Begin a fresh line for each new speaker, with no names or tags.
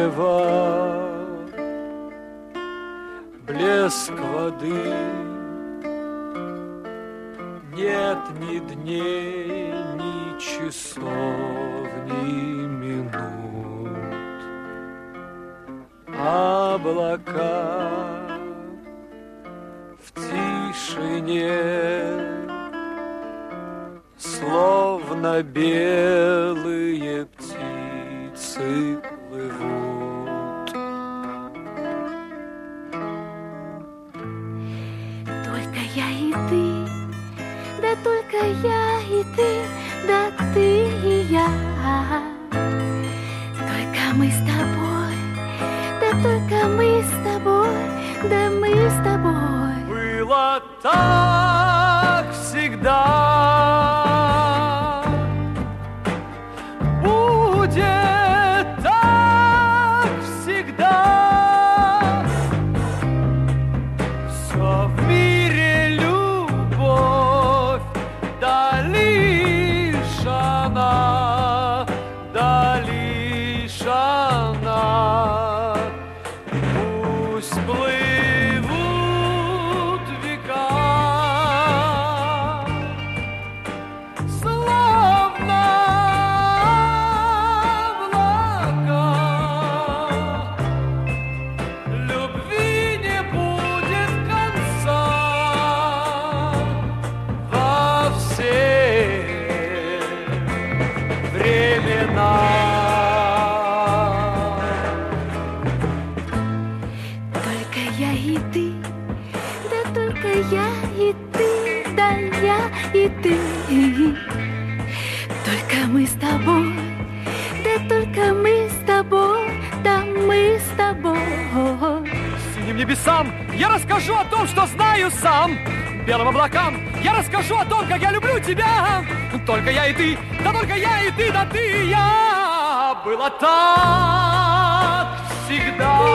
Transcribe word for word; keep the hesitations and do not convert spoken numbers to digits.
дерева, блеск воды. Нет ни дней, ни часов, ни минут. Облака в тишине, словно белые птицы плывут.
Только я и ты, да только я и ты, да ты и я. Только мы с тобой, да только мы с тобой, да мы с тобой.
Было так всегда, будет так всегда. Все в мире любовь, да лишь она, да лишь она. Пусть плывут века, словно облака. Любви не будет конца во все времена.
Только я и ты, да только я и ты, да я и ты. Только мы с тобой, да только мы с тобой, да мы с тобой.
Синим небесам я расскажу о том, что знаю сам. Белым облакам я расскажу о том, как я люблю тебя. Только я и ты, да только я и ты, да ты и я. Было так всегда.